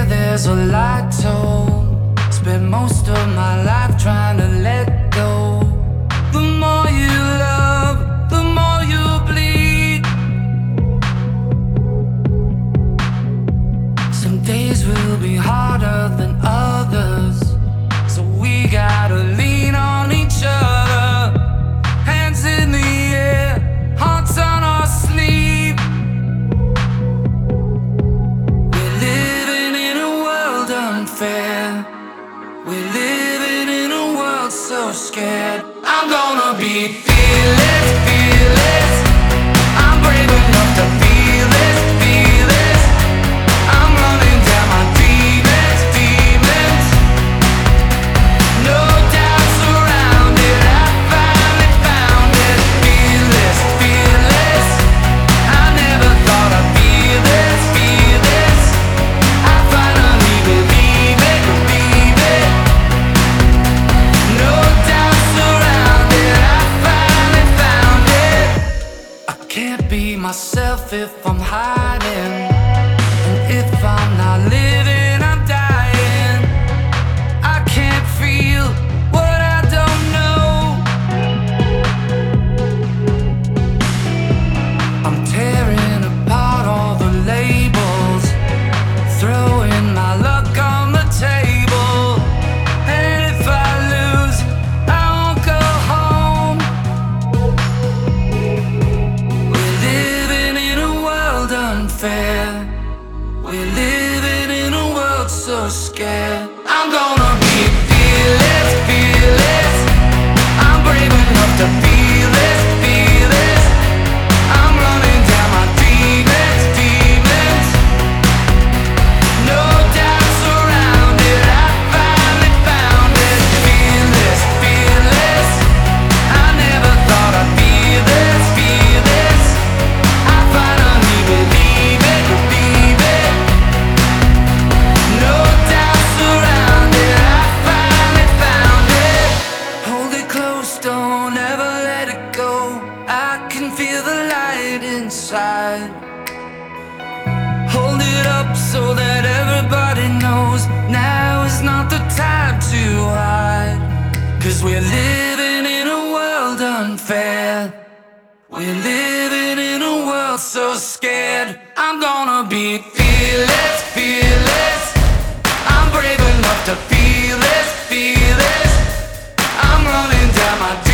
there's a lot told. Spent most of my life trying to let go. The more you love, the more you bleed. Some days will be harder than others, so we gotta lean on each other. Hands in the air, hearts on our sleeve. We're living in a world unfair. We're living in a world so scared. I'm gonna be fearless, fearless. I'm brave enough to feel this, feel this. I'm running down my demons, demons. No doubts around it, I finally found it. Fearless, fearless. I never thought I'd feel this, feel this. I finally believe it, believe it. No doubts around it, I finally found it. I can't be myself if I'm hiding, and if I'm not living, I'm dying. I can't feel what I don't know. I'm tearing apart all the labels, throwing my luck on the table. And if I lose, I won't go home. We're living in a world unfair. We're living in a world so scared. I'm gonna be fearless, fearless. I'm brave enough to feel this, feel this. I'm running down my demons, demons. No doubts around it, I finally found it. Fearless, fearless. I never thought I'd feel this, feel this. I finally believe it, believe it. No doubts around it, I finally found it. Hold it close, don't ever let it go. I can feel the light inside. Hold it up so that everybody knows now is not the time to hide. 'Cause we're living in a world unfair. We're living in a world so scared. I'm gonna be fearless, fearless. I'm brave enough to feel this, feel this. I'm running down my